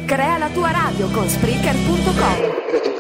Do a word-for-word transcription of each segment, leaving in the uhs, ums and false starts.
Crea la tua radio con Spreaker punto com.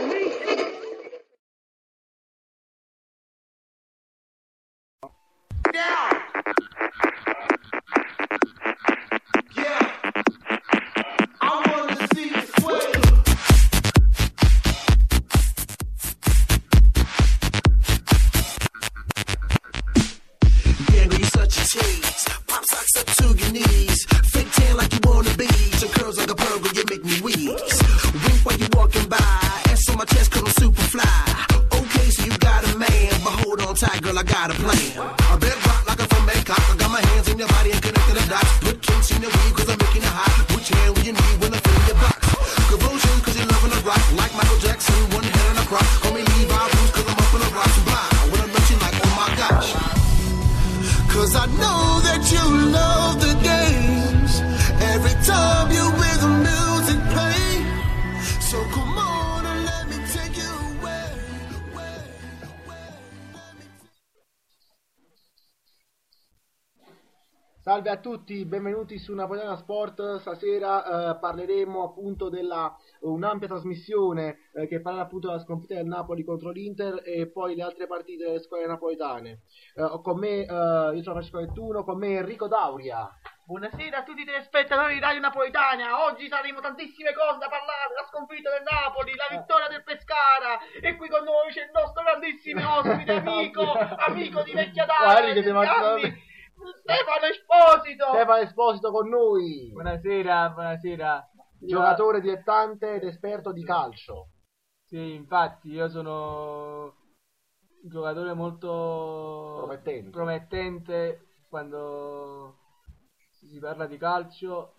Salve a tutti, benvenuti su Napoletana Sport. Stasera eh, parleremo appunto della un'ampia trasmissione eh, che parla appunto della sconfitta del Napoli contro l'Inter e poi le altre partite delle squadre napoletane. Eh, con me, eh, io sono Francesco ventuno, con me Enrico Dauria. Buonasera a tutti i telespettatori di Radio Napoletana. Oggi saremo tantissime cose da parlare, la sconfitta del Napoli, la vittoria del Pescara, e qui con noi c'è il nostro grandissimo ospite, amico, amico di vecchia data, Stefano Esposito. Stefano Esposito con noi. Buonasera, buonasera. Giocatore dilettante ed esperto di calcio. Sì, infatti io sono un giocatore molto promettente, promettente quando si parla di calcio,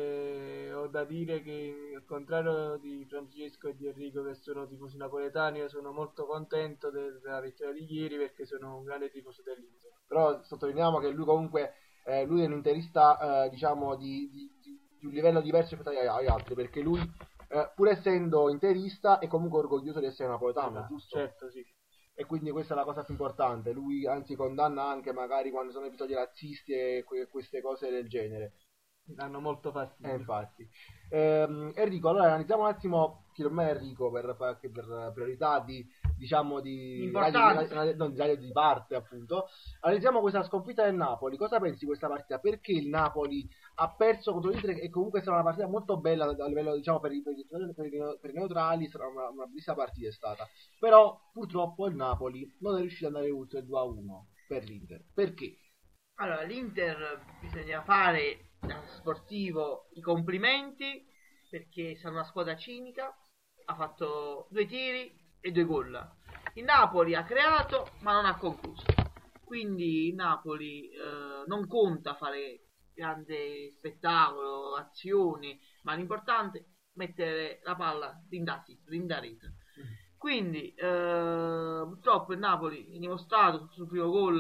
e ho da dire che al contrario di Francesco e di Enrico, che sono tifosi napoletani, io sono molto contento della vittoria di ieri perché sono un grande tifoso dell'Inter. Però sottolineiamo che lui comunque eh, lui è un interista eh, diciamo di, di, di un livello diverso rispetto agli altri, perché lui eh, pur essendo interista è comunque orgoglioso di essere napoletano, ah, giusto? Certo, sì. E quindi questa è la cosa più importante. Lui anzi condanna anche magari quando sono episodi razzisti e que- queste cose del genere. Mi danno molto fastidio. Eh, infatti. Ehm, Enrico, allora analizziamo un attimo, chiedo a me Enrico per, per, per priorità di diciamo di radio, di, non, di radio di parte appunto. Analizziamo questa sconfitta del Napoli. Cosa pensi di questa partita? Perché il Napoli ha perso contro l'Inter e comunque sarà una partita molto bella a livello, diciamo, per i, per i, per i, per i neutrali, sarà una, una bellissima partita è stata. Però purtroppo il Napoli non è riuscito ad andare oltre il due a uno per l'Inter. Perché? Allora, l'Inter bisogna fare da sportivo i complimenti, perché è una squadra cinica, ha fatto due tiri e due gol. Il Napoli ha creato ma non ha concluso, quindi il Napoli eh, non conta fare grande spettacolo, azioni, ma l'importante è mettere la palla rinda rete. Quindi eh, purtroppo il Napoli ha dimostrato sul primo gol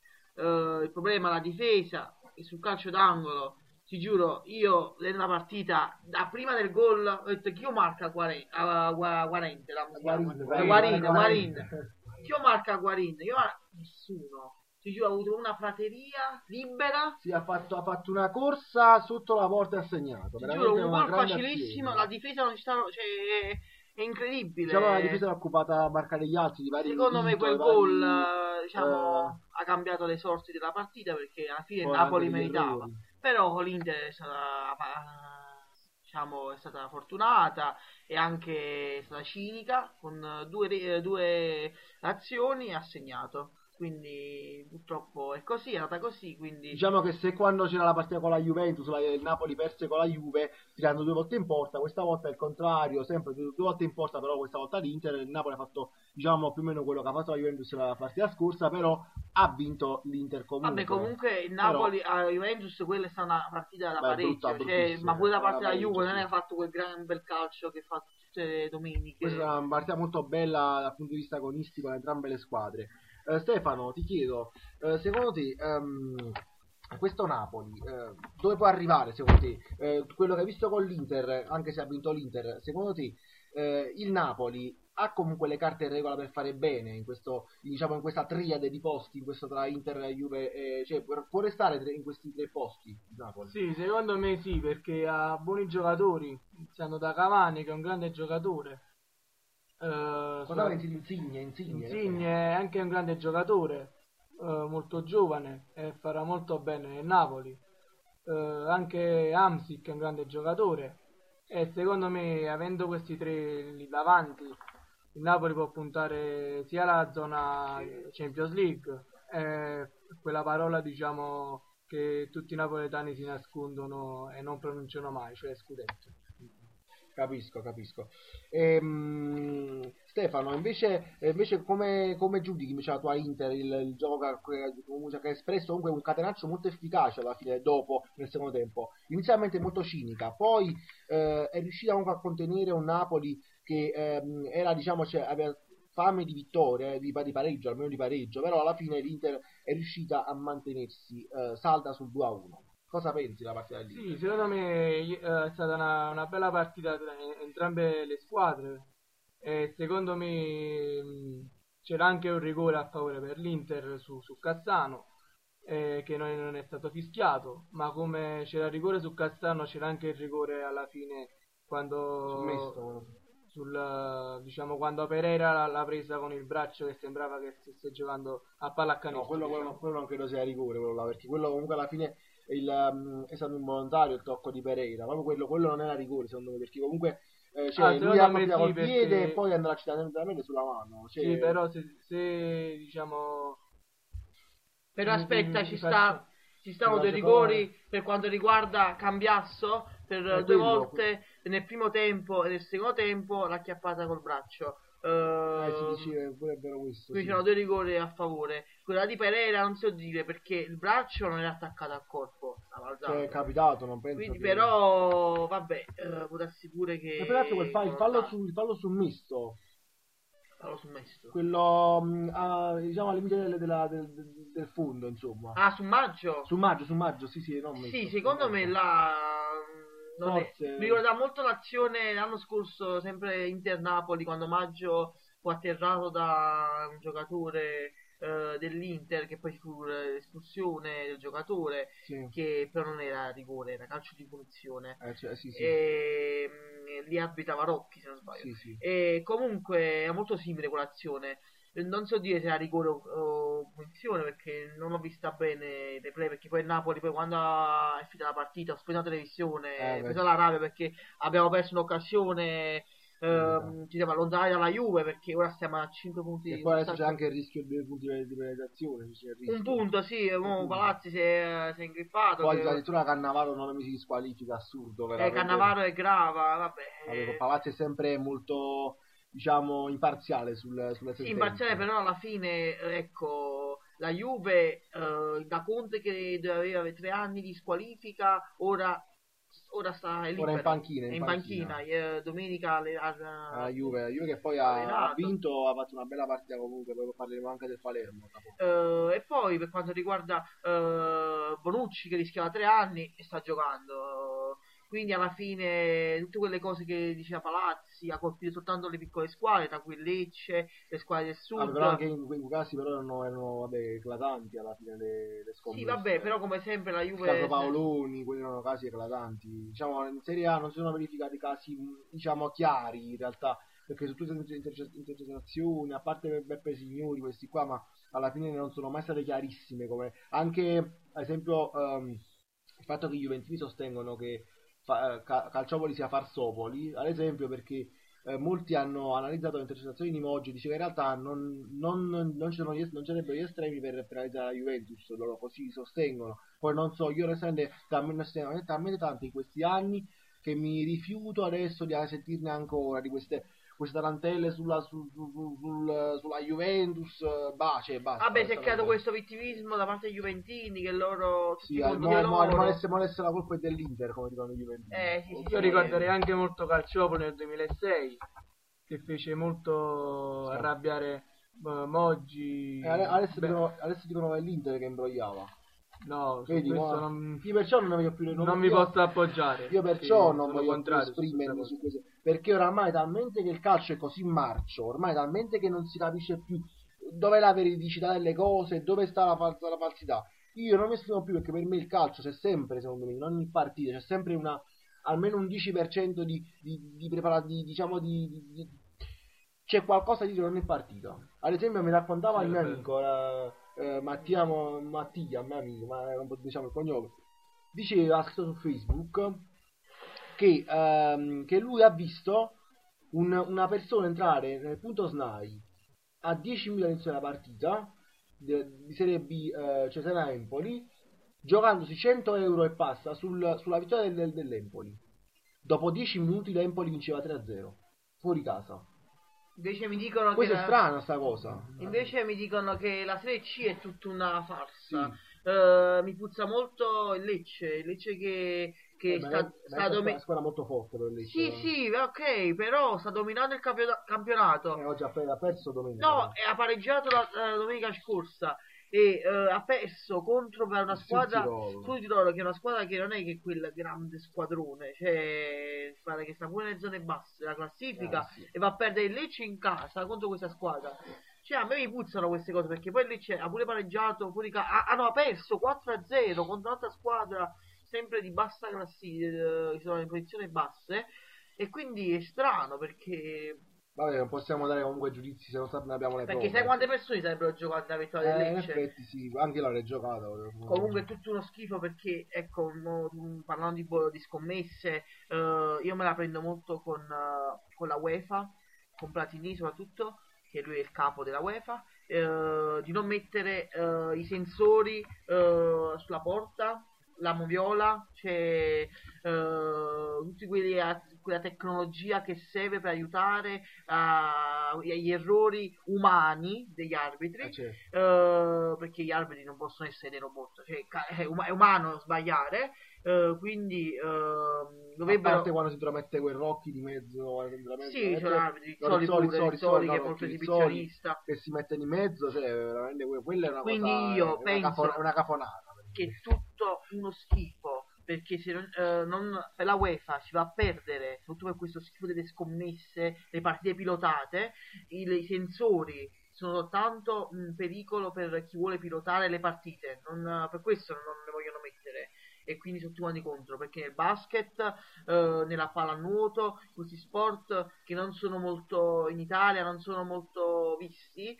eh, il problema è la difesa, e sul calcio d'angolo ti giuro, io nella partita da prima del gol ho detto chi marca quaranta, uh, Guarin, Guarin, Guarin, chi marca Guarin? Io nessuno. Ti giuro, ha avuto una prateria libera. Sì, ha fatto, ha fatto una corsa sotto la porta e ha segnato. Ti giuro, un gol facilissimo, azione. La difesa non ci sta, cioè, è incredibile. Diciamo la difesa è occupata a marcare gli altri di vari. Secondo me quel gol vari, diciamo, uh, ha cambiato le sorti della partita, perché alla fine il Napoli meritava. Errori. Però l'Inter è stata, diciamo, è stata fortunata e anche è stata cinica, con due, due azioni ha segnato. Quindi purtroppo è così, è andata così. Quindi diciamo che se quando c'era la partita con la Juventus, la, il Napoli perse con la Juve tirando due volte in porta, questa volta è il contrario, sempre due, due volte in porta, però questa volta l'Inter, il Napoli ha fatto diciamo più o meno quello che ha fatto la Juventus la partita scorsa, però ha vinto l'Inter comunque. Vabbè, comunque il Napoli a Juventus quella è stata una partita da beh, pareggio, brutta, cioè, ma pure la parte della Juve non è fatto quel gran bel calcio che fa tutte le domeniche. Questa è una partita molto bella dal punto di vista agonistico da entrambe le squadre. Uh, Stefano, ti chiedo, uh, secondo te um, questo Napoli uh, dove può arrivare secondo te? Uh, quello che hai visto con l'Inter, anche se ha vinto l'Inter, secondo te eh, il Napoli ha comunque le carte in regola per fare bene in questo, diciamo, in questa triade di posti, in questo tra Inter, Juve, e, cioè può, può restare tre, in questi tre posti il Napoli? Sì, secondo me sì, perché ha buoni giocatori, iniziando da Cavani che è un grande giocatore. Uh, Cosa pensi di Insigne? Insigne, Insigne è anche un grande giocatore, uh, molto giovane e farà molto bene nel Napoli. Uh, anche Hamsik è un grande giocatore e secondo me, avendo questi tre lì davanti, il Napoli può puntare sia alla zona Champions League, eh, quella parola diciamo che tutti i napoletani si nascondono e non pronunciano mai, cioè scudetto. Capisco, capisco. Ehm, Stefano, invece, invece come, come giudichi invece la tua Inter, il, il gioco che, che ha espresso comunque un catenaccio molto efficace alla fine, dopo, nel secondo tempo, inizialmente molto cinica, poi eh, è riuscita comunque a contenere un Napoli che ehm, era, diciamo, cioè, aveva fame di vittoria, eh, di, di pareggio, almeno di pareggio, però alla fine l'Inter è riuscita a mantenersi eh, salda sul due a uno. Cosa pensi della partita lì? Sì, secondo me eh, è stata una, una bella partita tra entrambe le squadre e secondo me mh, c'era anche un rigore a favore per l'Inter su, su Cassano eh, che non, non è stato fischiato, ma come c'era il rigore su Cassano c'era anche il rigore alla fine quando sul, diciamo, quando Pereira l'ha presa con il braccio che sembrava che stesse giocando a pallacanestro. No, quello, diciamo. quello, quello non credo sia rigore, quello là, perché quello comunque alla fine il, um, è stato involontario il tocco di Pereira, proprio quello, quello non era rigore secondo me, perché comunque eh, cioè, ah, lui ha sì, col perché... piede e poi andrà accidentalmente sulla mano, cioè... sì, però se, se diciamo però aspetta, ci faccio... sta ci stanno due rigori per quanto riguarda Cambiasso per eh, due quello, volte quello. Nel primo tempo e nel secondo tempo l'ha acchiappata col braccio. Uh, eh, si diceva pure è vero questo. Qui sì. c'erano due rigori a favore. Quella di Pereira non so dire perché il braccio non era attaccato al corpo. Cioè, è capitato, non penso. Quindi, che... però, vabbè, uh, può darsi pure che. Ma peraltro quel fa- il, fallo sul, il fallo sul misto. Fallo sul misto. Quello, um, a, diciamo, al limite del, della, del, del, del fondo, insomma. Ah, su Maggio? Su Maggio, su Maggio, sì, sì, non Sì, secondo me là. Non Forse... è... Mi ricorda molto l'azione l'anno scorso, sempre Inter-Napoli, quando Maggio fu atterrato da un giocatore eh, dell'Inter, che poi fu l'espulsione del giocatore, sì. Che però non era rigore, era calcio di punizione. Eh, cioè, sì, sì. E mh, lì abitava Rocchi, se non sbaglio. Sì, sì. E comunque è molto simile quell'azione. Non so dire se era rigore o, o punizione perché non ho vista bene i replay, perché poi il Napoli poi quando è finita la partita ho spento la televisione, eh, ho preso la rabbia perché abbiamo perso un'occasione, ehm, ci siamo allontanati dalla Juve perché ora stiamo a cinque punti. E poi adesso c'è anche il rischio di due punti di penalizzazione. Un punto, sì, mo Palazzi si è, si è ingrippato. Poi che... addirittura Cannavaro non mi si squalifica, assurdo. Eh, Cannavaro è grava, vabbè. Allora, Palazzi è sempre molto... diciamo imparziale sul, sulle sentenze. Sì, imparziale, però alla fine ecco la Juve eh, da Conte che aveva tre anni di squalifica ora, ora sta è ora in panchina, in in panchina, panchina. Eh, domenica le, a, a Juve, Juve che poi ha, ha vinto, ha fatto una bella partita comunque, poi parleremo anche del Palermo eh, e poi per quanto riguarda eh, Bonucci che rischiava tre anni e sta giocando. Quindi alla fine tutte quelle cose che diceva Palazzi ha colpito soltanto le piccole squadre, tra cui Lecce, le squadre del sud. Ah, però anche in quei casi però erano, erano vabbè, eclatanti alla fine le, le scommesse. Sì, vabbè, però come sempre la Juve... Il caso Paoloni, quelli erano casi eclatanti. Diciamo, in Serie A non si sono verificati casi, diciamo, chiari in realtà, perché su tutte le intercettazioni, a parte Beppe Signori, questi qua, ma alla fine non sono mai state chiarissime. Come anche, ad esempio, um, il fatto che i juventini sostengono che Fa, Calciopoli sia Farsopoli, ad esempio, perché eh, molti hanno analizzato le intercettazioni di Moggi e dice che in realtà non, non, non, ci sono gli, non ci sarebbero gli estremi per penalizzare la Juventus, loro così sostengono. Poi non so, io onestamente talmente, talmente tanto in questi anni che mi rifiuto adesso di sentirne ancora di queste queste tarantelle sulla, su, su, su, sul, sulla Juventus, bace, basta. Vabbè, si è creato questo vittimismo da parte dei juventini che loro... Sì, al mo, mo, mo, adesso la colpa è dell'Inter, come dicono i juventini. Eh, sì, sì, Io sì, ricorderei sì. anche molto Calciopoli nel duemilasei, che fece molto sì. arrabbiare uh, Moggi. Eh, adesso, dicono, adesso dicono che è l'Inter che imbrogliava. No, Vedi, no? non... io perciò non voglio più non, non mi posso appoggiare. Io perciò sì, non voglio più esprimermi su questo, perché oramai è talmente che il calcio è così marcio, ormai è talmente che non si capisce più dov'è la veridicità delle cose, dove sta la, fal- la falsità. Io non mi esprimo più perché per me il calcio c'è sempre, secondo me, in ogni partita c'è sempre una almeno un dieci per cento di, di, di preparati, diciamo di, di, di c'è qualcosa di non è partito. Ad esempio mi raccontava sì, il mio amico eh, eh, Mattia Mattia, mio amico, ma non diciamo il cognome, diceva, ha scritto su Facebook che, ehm, che lui ha visto un, una persona entrare nel punto S N A I a dieci minuti all'inizio della partita di, di Serie B eh, Cesena Empoli, giocandosi cento euro e passa sul, sulla vittoria del, dell'Empoli. Dopo dieci minuti l'Empoli vinceva tre a zero fuori casa. Invece mi dicono Questo che è la... strano sta cosa. Invece mi dicono che la Serie C è tutta una farsa. Sì. Uh, mi puzza molto il Lecce, il Lecce che, che eh, sta, è, sta domi- domi- una squadra molto forte per il Lecce. Sì, eh. sì, ok, però sta dominando il campio- campionato. Eh, oggi ha perso domenica. No, e ha pareggiato la, la domenica scorsa e uh, ha perso contro per una il squadra Sul Tirolo, che è una squadra che non è che quel grande squadrone, cioè squadra che sta pure nelle zone basse della classifica, eh, sì. e va a perdere il Lecce in casa contro questa squadra. Cioè a me mi puzzano queste cose, perché poi il Lecce ha pure pareggiato fuori ca- ah, ah no, ha perso quattro a zero contro un'altra squadra sempre di bassa classifica, che sono in posizioni basse, e quindi è strano perché Vabbè, non possiamo dare comunque giudizi se non abbiamo le prove. perché sai quante persone sarebbero giocate la vittoria eh, del in Lecce? effetti sì, anche io l'avrei giocato. Comunque è tutto uno schifo, perché ecco, mo, parlando di, bo- di scommesse, eh, io me la prendo molto con, uh, con la UEFA, con Platini soprattutto, che lui è il capo della UEFA, eh, di non mettere eh, i sensori eh, sulla porta, la moviola, cioè eh, tutti quelli a, quella tecnologia che serve per aiutare uh, gli errori umani degli arbitri, eh, certo. uh, perché gli arbitri non possono essere dei robot, cioè è, um- è umano sbagliare, uh, quindi uh, dovrebbero... A parte quando si intromette quel Rocchi di mezzo, di mezzo sì, eh, sono arbitri, no, Soli Soli, pure, Soli, Soli, Soli, che è no, molto Soli, esibizionista, che si mette di mezzo, cioè veramente quella è una quindi cosa, io è penso una, cafo- una cafonata, che è tutto uno schifo, perché se non, eh, non, per la UEFA si va a perdere, soprattutto per questo schifo delle scommesse, le partite pilotate, i, i sensori sono soltanto un pericolo per chi vuole pilotare le partite, non, per questo non le vogliono mettere, e quindi sono tutti quanti contro, perché nel basket, eh, nella pallanuoto, questi sport che non sono molto in Italia, non sono molto visti,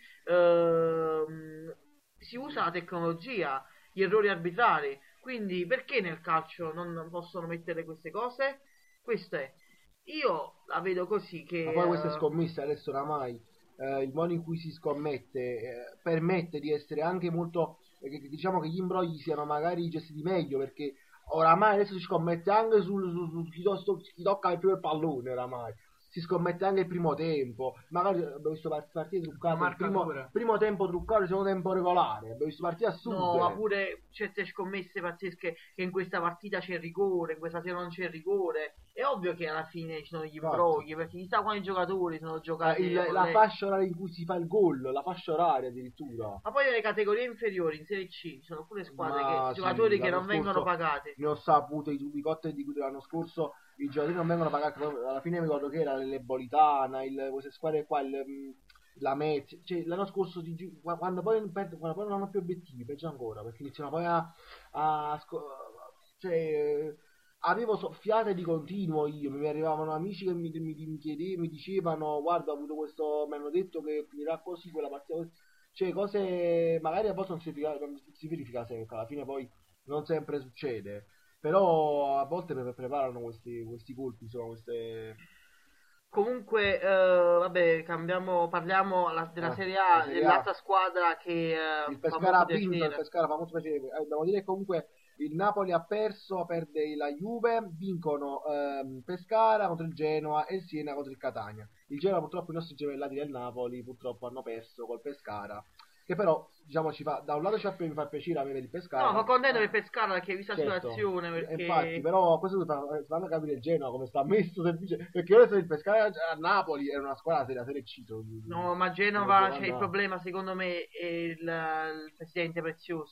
eh, si usa la tecnologia, gli errori arbitrari, quindi perché nel calcio non possono mettere queste cose? Questo è, io la vedo così che... Ma poi queste scommesse adesso oramai eh, il modo in cui si scommette eh, permette di essere anche molto, eh, diciamo che gli imbrogli siano magari gestiti meglio, perché oramai adesso si scommette anche su, su, su chi, to- chi tocca il primo pallone, oramai si scommette anche il primo tempo, magari abbiamo visto partite truccate, il primo, primo tempo truccato, il secondo tempo regolare, abbiamo visto partite assurde. No, ma pure certe scommesse pazzesche, che in questa partita c'è il rigore, in questa sera non c'è il rigore. È ovvio che alla fine ci sono gli imbrogli, perché chissà quanti giocatori sono giocati. Il, la lei. fascia oraria in cui si fa il gol, la fascia oraria addirittura. Ma poi nelle categorie inferiori, in Serie C, ci sono pure squadre, ma che sì, giocatori che non scorso, vengono pagati. Ne ho saputo i tubicotte di cui l'anno scorso i giocatori non vengono pagati, alla fine mi ricordo che era l'Ebolitana, il, queste squadre qua, il, la Metz, cioè l'anno scorso ti, quando, poi, quando poi non hanno più obiettivi, peggio ancora, perché iniziano poi a, a cioè avevo soffiate di continuo io, mi arrivavano amici che mi, mi, mi chiedevano, mi dicevano guarda ho avuto questo, mi hanno detto che finirà così quella partita così. Cioè cose magari a volte non si verifica, non si verifica sempre, alla fine poi non sempre succede. Però a volte pre- preparano questi, questi colpi, insomma, queste... Comunque, eh, vabbè, cambiamo, parliamo alla, della eh, Serie A, Serie dell'altra squadra che eh, il Pescara ha vinto, il Pescara fa molto piacere. Eh, devo dire che comunque il Napoli ha perso, perde la Juve, vincono ehm, Pescara contro il Genoa e il Siena contro il Catania. Il Genoa purtroppo i nostri gemellati del Napoli purtroppo hanno perso col Pescara. Che però, diciamo, ci fa, da un lato ci fa, mi fa piacere avere il Pescara. No, ma contento per Pescara perché hai visto la certo, situazione. Perché... Infatti, però questo fanno capire il Genoa come sta messo. Semplice, perché ora se il Pescara a Napoli è una squadra della Serie C. No, ma Genova c'è il problema, secondo me, è il, il presidente Preziosi,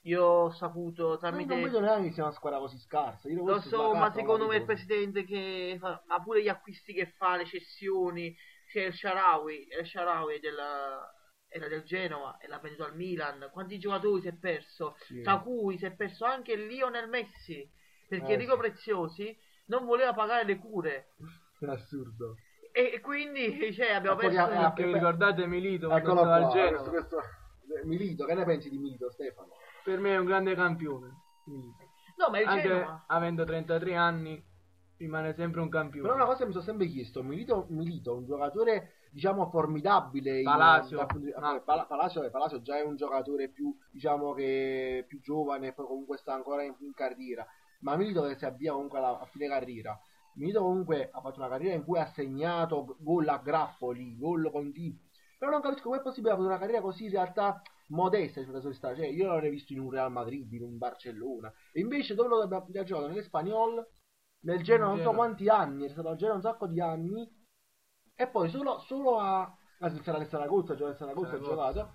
Io ho saputo tramite... Non vedo neanche che sia una squadra così scarsa. Io lo so, ma secondo me il presidente che fa... ha pure gli acquisti che fa, le cessioni, c'è il Shaarawy, il Shaarawy della... era del Genova e l'ha venduto al Milan. Quanti giocatori si è perso? Sì. Tra cui si è perso anche Lionel Messi, perché eh, Enrico Preziosi non voleva pagare le cure. È assurdo. E, e quindi cioè, abbiamo perso... perso... Ah, vi ricordate Milito quando stava al Genova? Questo, questo... Milito, che ne pensi di Milito, Stefano? Per me è un grande campione. Milito. No, ma il anche Genova... avendo trentatré anni rimane sempre un campione. Però una cosa mi sono sempre chiesto, Milito, Milito un giocatore diciamo formidabile. Palacio, in, da, no. Pal- Palacio, Palacio già è un giocatore più diciamo che più giovane e poi comunque sta ancora in, in carriera, ma Milito che si avvia comunque alla, a fine carriera. Milito comunque ha fatto una carriera in cui ha segnato gol a grappoli, gol continui, però non capisco come è possibile avere una carriera così in realtà modesta, cioè io l'avrei visto in un Real Madrid, in un Barcellona, e invece dove lo ha giocato nell'Espanyol, nel Genoa non so quanti anni, è stato al Genoa un sacco di anni, e poi solo, solo a la Saragozza, cioè Saragozza ha giocato,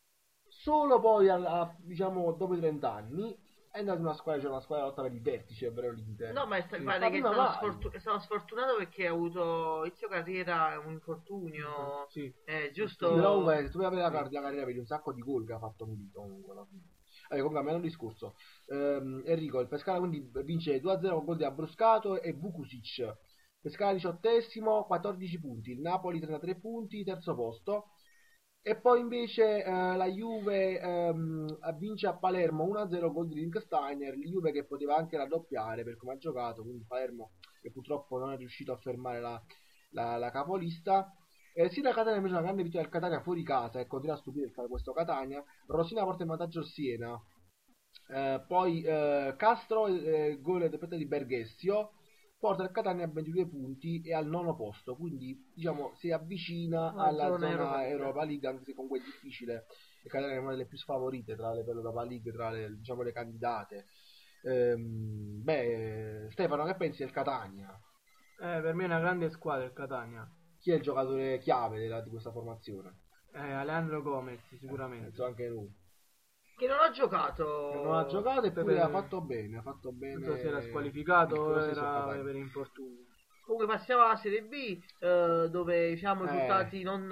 solo poi a, a, diciamo dopo i trenta anni è andato in una squadra, c'è una squadra lotta per il vertice, per l'Inter. No, ma è, sta, pare che è stato, sfortu- è stato sfortunato perché ha avuto inizio carriera un infortunio, sì. eh, giusto? Sì, però comunque se tu vuoi avere la, la carriera vedi un sacco di gol che ha fatto Milito comunque alla fine. Allora, comunque almeno un discorso. ehm, Enrico, il Pescara quindi vince due a zero con gol di Abbruscato e Vukusic. Pescara diciottesimo, quattordici punti, il Napoli trentatré punti, terzo posto. E poi invece eh, la Juve ehm, vince a Palermo uno a zero gol di Linksteiner, la Juve che poteva anche raddoppiare per come ha giocato, quindi Palermo che purtroppo non è riuscito a fermare la, la, la capolista. Eh, sì, la Catania invece una grande vittoria del Catania fuori casa e continua a stupire questo Catania. Rosina porta in vantaggio il Siena, eh, poi eh, Castro, eh, gol di Berghessio, porta il Catania a ventidue punti e al nono posto, quindi diciamo si avvicina la alla zona zona Europa, Europa League, anche se comunque è difficile. Il Catania è una delle più sfavorite tra le per l'Europa League, tra le, diciamo, le candidate. Ehm, beh, Stefano, che pensi del Catania? Eh, per me è una grande squadra il Catania. Chi è il giocatore chiave della, di questa formazione? Eh, Alejandro Gomez, sicuramente. Eh, anche lui. Che non ha giocato. Che non ha giocato e poi per... ha fatto bene, ha fatto bene. Si era squalificato, era per infortunio. Comunque passiamo alla Serie B, eh, dove diciamo i risultati eh. non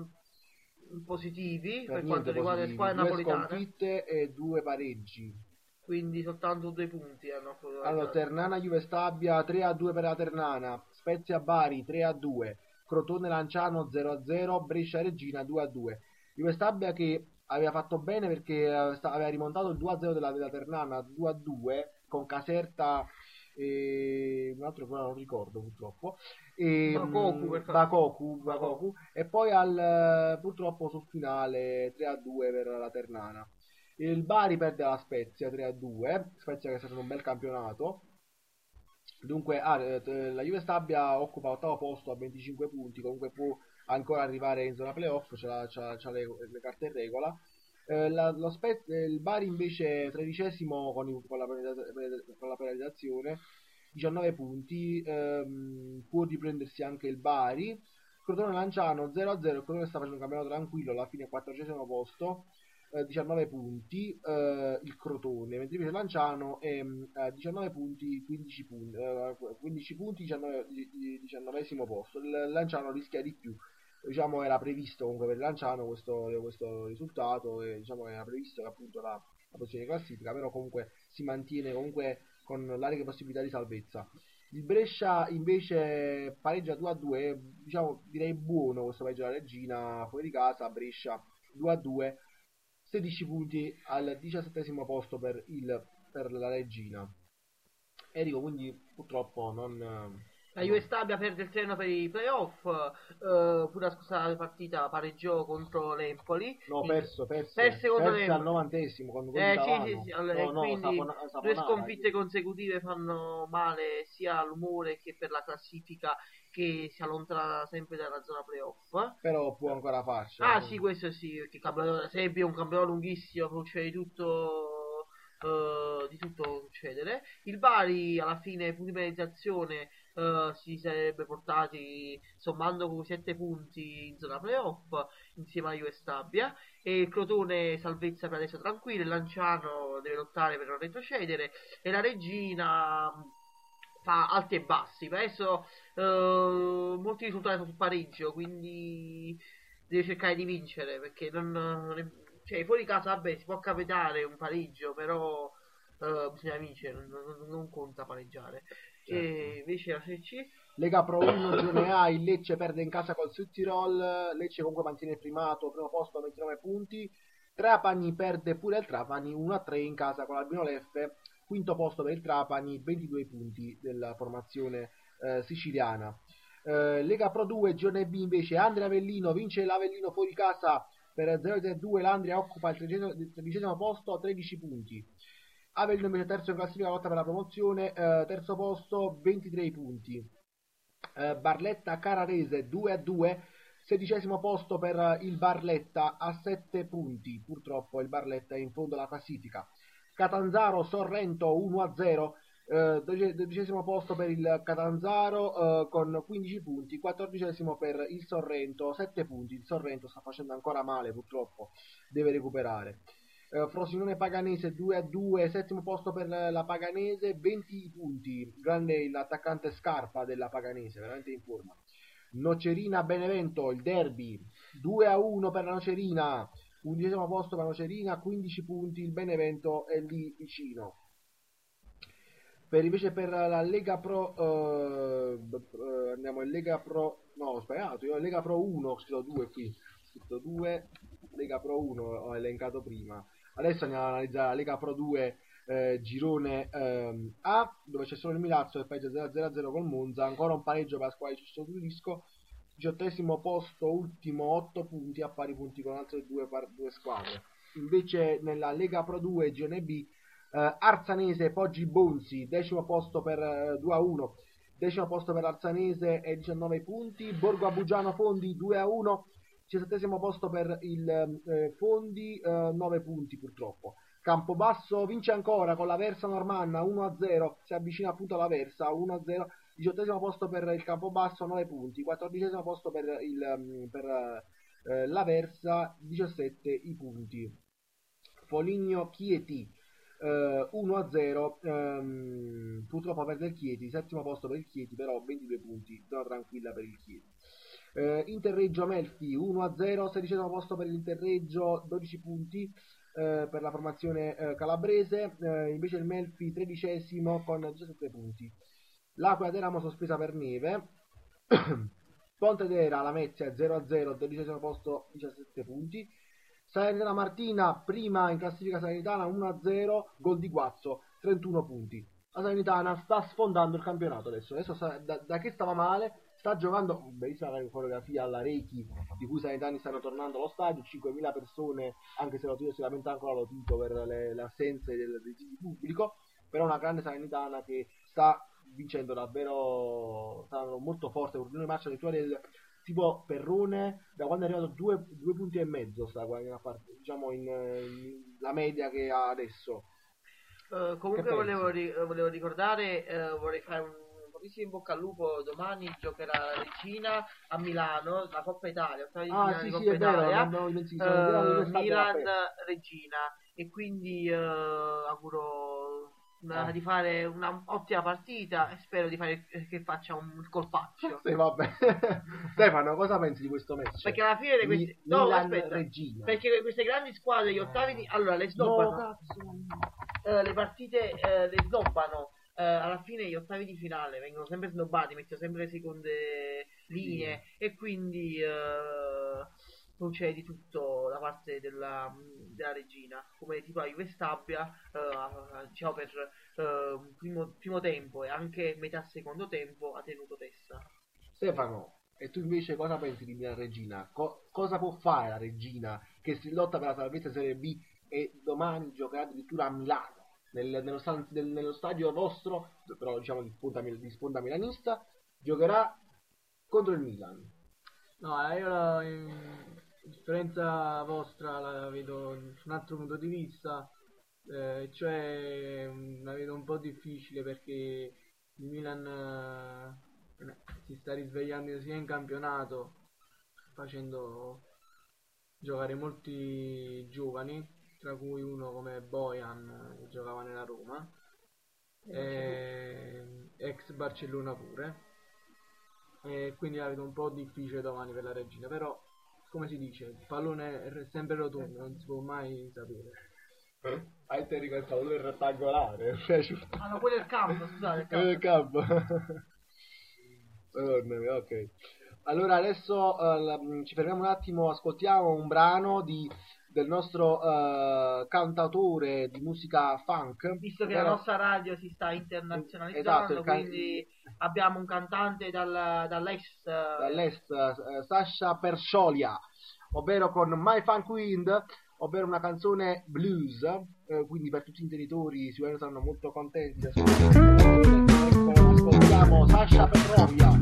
uh, positivi per, per quanto riguarda le squadre napoletane. Due sconfitte e due pareggi. Quindi soltanto due punti hanno fatto. Allora, Ternana Juve Stabia tre a due per la Ternana, Spezia Bari tre a due, Crotone Lanciano zero a zero, Brescia Regina due a due. Juve Stabia che aveva fatto bene perché aveva rimontato il due a zero della, della Ternana due a due con Caserta e un altro che non ricordo purtroppo, e Bakoku, Bakoku, Bakoku, e poi al purtroppo sul finale tre a due per la Ternana. Il Bari perde la Spezia tre a due, Spezia che è stato un bel campionato. Dunque ah, la Juve Stabia occupa l'ottavo posto a venticinque punti, comunque può ancora arrivare in zona playoff, c'ha, c'ha, c'ha le, le carte in regola. Eh, la, lo Spez, il Bari invece tredicesimo con, il, con, la, con la penalizzazione, diciannove punti, ehm, può riprendersi anche il Bari. Crotone Lanciano zero a zero, il Crotone sta facendo un campionato tranquillo, alla fine quattordicesimo posto, eh, diciannove punti, eh, il Crotone, mentre invece Lanciano è eh, diciannove punti, quindici punti, eh, quindici punti, diciannove, diciannovesimo posto. Il Lanciano rischia di più. Diciamo era previsto comunque per Lanciano questo, questo risultato, e diciamo era previsto che appunto la, la posizione di classifica, però comunque si mantiene comunque con larghe possibilità di salvezza. Il Brescia invece pareggia due a due, diciamo direi buono questo pareggio della Regina fuori casa. Brescia due a due, sedici punti al diciassettesimo posto per, il, per la Regina. Enrico, quindi purtroppo non... La Juve Stabia perde il treno per i playoff, uh, pure la scorsa partita pareggiò contro l'Empoli. No, perso, perso. Perse contro l'Empoli. al novantesimo, quando eh, sì, sì, sì, allora, no, no, quindi sapona, saponara, due sconfitte consecutive fanno male sia all'umore che per la classifica, che si allontana sempre dalla zona playoff. Però può ancora farci. Ah sì, questo sì, perché il campionato sempre è un campionato lunghissimo, può succedere di tutto... Uh, di tutto succedere. Il Bari alla fine, punti di penalizzazione, uh, si sarebbe portati sommando con sette punti in zona playoff insieme a Juve Stabia, e il Crotone salvezza per adesso tranquillo, il Lanciano deve lottare per non retrocedere e la Regina fa alti e bassi. Per adesso uh, molti risultati sono sul pareggio, quindi deve cercare di vincere, perché non, non è, cioè fuori casa vabbè si può capitare un pareggio, però uh, bisogna vincere, non, non, non conta pareggiare. Certo. E invece la Serie C, Lega Pro uno Girone A, il Lecce perde in casa col Südtirol, Lecce comunque mantiene il primato, primo posto ventinove punti, Trapani perde pure il Trapani uno a tre in casa con l'Albino Leffe, quinto posto per il Trapani, ventidue punti della formazione eh, siciliana. Eh, Lega Pro due Girone B invece, Andrea Avellino vince l'Avellino fuori casa per zero a due, l'Andria occupa il tredicesimo posto a tredici punti. Avellino invece terzo in classifica, lotta per la promozione, eh, terzo posto ventitré punti. eh, Barletta Cararese due a due, sedicesimo posto per il Barletta a sette punti, purtroppo il Barletta è in fondo alla classifica. Catanzaro Sorrento uno a zero, eh, dodicesimo posto per il Catanzaro eh, con quindici punti, quattordicesimo per il Sorrento, sette punti. Il Sorrento sta facendo ancora male, purtroppo deve recuperare. Uh, Frosinone Paganese due a due, settimo posto per la Paganese, venti punti, grande l'attaccante Scarpa della Paganese, veramente in forma. Nocerina Benevento, il derby, due a uno per la Nocerina, undicesimo posto per la Nocerina, quindici punti, il Benevento è lì vicino. Per invece per la Lega Pro, uh, uh, andiamo in Lega Pro, no ho sbagliato, io Lega Pro uno, ho scritto due qui, ho scritto due, Lega Pro uno ho elencato prima. Adesso andiamo ad analizzare la Lega Pro due eh, girone ehm, A, dove c'è solo il Milazzo che pareggia zero a zero col Monza, ancora un pareggio per la squadra di Ciccio Turisco, diciottesimo posto, ultimo, otto punti a pari punti con altre due, due squadre. Invece nella Lega Pro due girone B, eh, Arzanese Poggi Bonzi, decimo posto per eh, due a uno, decimo posto per Arzanese e diciannove punti, Borgo Abugiano Fondi due a uno, diciassettesimo posto per il eh, Fondi, eh, nove punti purtroppo. Campobasso vince ancora con la Versa Normanna uno a zero, si avvicina appunto alla Versa uno a zero, diciottesimo posto per il Campobasso, nove punti, quattordicesimo posto per, il, per eh, la Versa, diciassette i punti. Foligno Chieti eh, uno a zero, ehm, purtroppo perde il Chieti, settimo posto per il Chieti, però ventidue punti, zona tranquilla per il Chieti. Uh, Interreggio Melfi uno a zero, sedicesimo posto per l'Interreggio, dodici punti uh, per la formazione uh, calabrese, uh, invece il Melfi tredicesimo con diciassette punti. L'Aquila Teramo sospesa per neve, Pontedera Lamezia zero a zero, dodicesimo posto, diciassette punti. Salernitana Martina prima in classifica Salernitana uno a zero, gol di Guazzo, trentuno punti. La Salernitana sta sfondando il campionato adesso, adesso sta, da, da che stava male sta giocando, bellissima la fotografia alla Reiki di cui i sanitari stanno tornando allo stadio, cinquemila persone, anche se lo Tito si lamenta ancora lo Tito per le, le assenze del, del pubblico, però una grande Salernitana che sta vincendo davvero, sta molto forte, con una marcia vittoria del tipo Perrone, da quando è arrivato due, due punti e mezzo sta diciamo in, in la media che ha adesso. Uh, comunque volevo, ri- volevo ricordare, uh, vorrei fare un in bocca al lupo, domani giocherà la Regina a Milano, la Coppa Italia, ottavi di ah, finale sì, di sì, Coppa Italia, vero, uh, Milan Regina, e quindi uh, auguro una, ah. di fare un'ottima partita e spero di fare che faccia un colpaccio. Sì, vabbè. Stefano, cosa pensi di questo match? Perché alla fine di questi Mi- no, Milan aspetta, Regina. perché queste grandi squadre gli ottavi di allora le snobbano, No, cazzo. uh, le partite uh, le snobbano. Uh, alla fine gli ottavi di finale vengono sempre snobbati, mettono sempre le seconde linee, sì. E quindi uh, non c'è di tutto da parte della, della Regina, come tipo la Juve Stabia, uh, diciamo per uh, primo, primo tempo e anche metà secondo tempo ha tenuto testa. Stefano, e tu invece cosa pensi di Milan Regina? Co- cosa può fare la Regina che si lotta per la salvezza Serie B e domani giocherà addirittura a Milano? Nel, nello, st- del, nello stadio vostro, però diciamo di sponda, di sponda milanista, giocherà contro il Milan. No, io la in differenza vostra la vedo su un altro punto di vista, eh, cioè la vedo un po' difficile perché il Milan eh, si sta risvegliando sia in campionato, facendo giocare molti giovani, tra cui uno come Bojan che giocava nella Roma, e ex Barcellona pure, e quindi la vedo un po' difficile domani per la Regina, però come si dice, il pallone è sempre rotondo, non si può mai sapere. Eh? Ah, te ricordi il pallone rettangolare? Ah no, quello è il campo, scusate, il campo. Ok. Allora adesso uh, ci fermiamo un attimo, ascoltiamo un brano di, del nostro uh, cantautore di musica funk. Visto che ovvero... la nostra radio si sta internazionalizzando, esatto, can... quindi abbiamo un cantante dal, dall'est, dall'est uh, Sasha Persholia, ovvero con My Funk Wind, ovvero una canzone blues, uh, quindi per tutti i intenditori sicuramente saranno molto contenti. Ascoltiamo Sasha Persholia.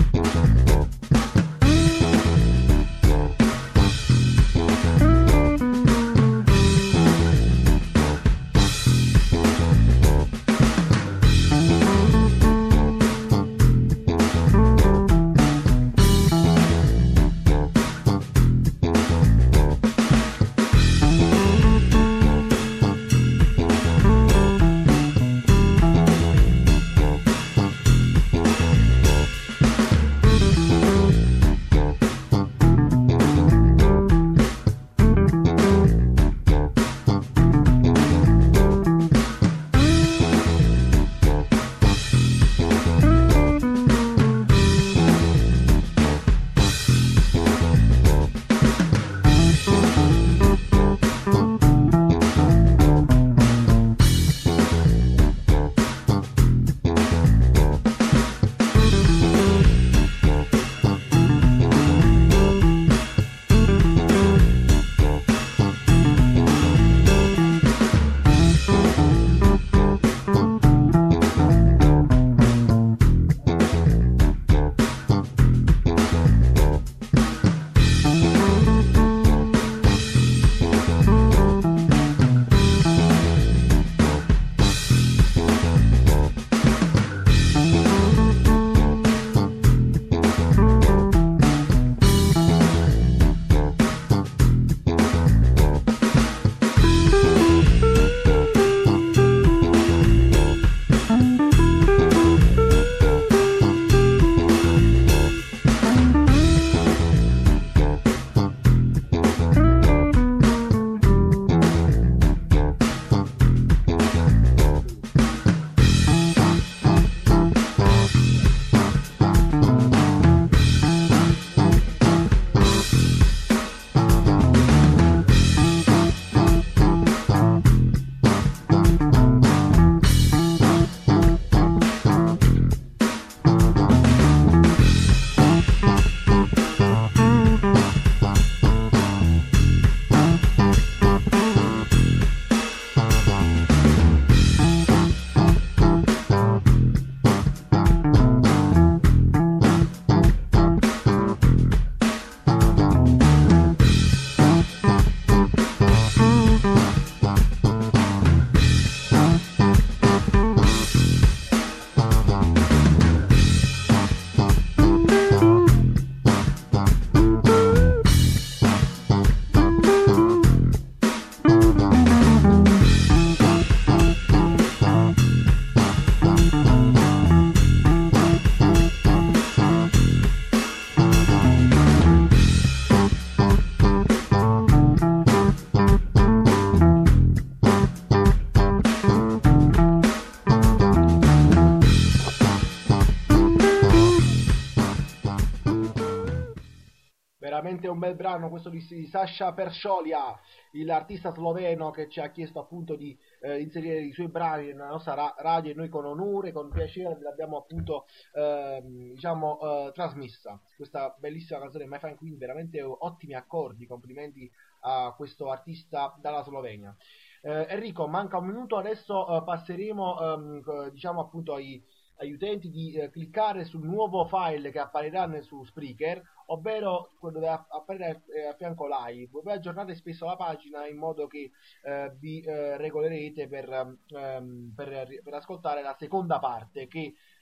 veramente un bel brano questo di Sasha Persholia, l'artista sloveno che ci ha chiesto appunto di eh, inserire i suoi brani nella nostra ra- radio, e noi con onore, con piacere l'abbiamo appunto eh, diciamo eh, trasmessa questa bellissima canzone My Fine Queen, veramente ottimi accordi, complimenti a questo artista dalla Slovenia. eh, Enrico, manca un minuto, adesso eh, passeremo ehm, diciamo appunto ai agli utenti di eh, cliccare sul nuovo file che apparirà su Spreaker, ovvero quello dove apparirà eh, a fianco live. Voi aggiornate spesso la pagina in modo che eh, vi eh, regolerete per, ehm, per, per ascoltare la seconda parte, che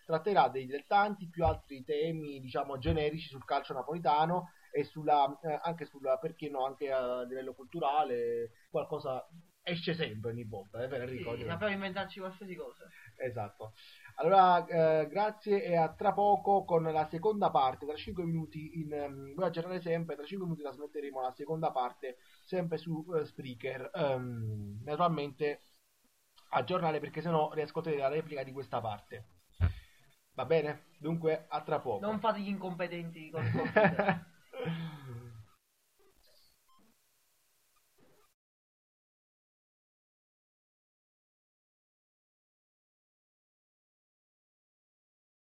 tratterà dei dilettanti più altri temi, diciamo, generici sul calcio napolitano e sulla, eh, anche sulla, perché no, anche a livello culturale, qualcosa esce sempre ogni volta, eh, per Enrico. Sì, sappiamo inventarci qualsiasi cosa. Esatto. Allora, eh, grazie e a tra poco con la seconda parte, tra cinque minuti, in, um, voi aggiornare sempre, tra cinque minuti trasmetteremo la seconda parte, sempre su uh, Spreaker. Um, naturalmente aggiornare perché sennò riascolterete la replica di questa parte. Va bene? Dunque, a tra poco. Non fate gli incompetenti con il computer.